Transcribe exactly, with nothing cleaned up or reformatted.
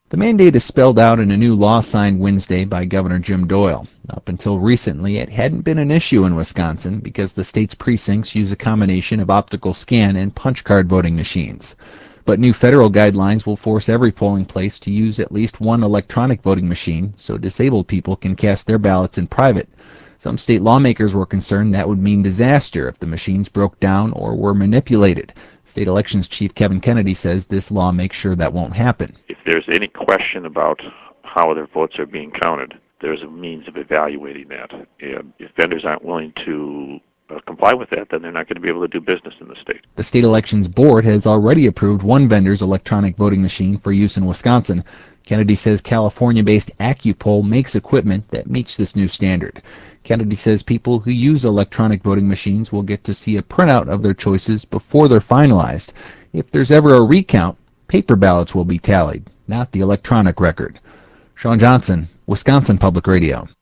The mandate is spelled out in a new law signed Wednesday by Governor Jim Doyle. Up until recently, it hadn't been an issue in Wisconsin because the state's precincts use a combination of optical scan and punch card voting machines. But new federal guidelines will force every polling place to use at least one electronic voting machine so disabled people can cast their ballots in private. Some state lawmakers were concerned that would mean disaster if the machines broke down or were manipulated. State Elections Chief Kevin Kennedy says this law makes sure that won't happen. If there's any question about how their votes are being counted, there's a means of evaluating that. And if vendors aren't willing to uh, comply with that, then they're not going to be able to do business in the state. The State Elections Board has already approved one vendor's electronic voting machine for use in Wisconsin. Kennedy says California-based AccuPoll makes equipment that meets this new standard. Kennedy says people who use electronic voting machines will get to see a printout of their choices before they're finalized. If there's ever a recount, paper ballots will be tallied, not the electronic record. Sean Johnson, Wisconsin Public Radio.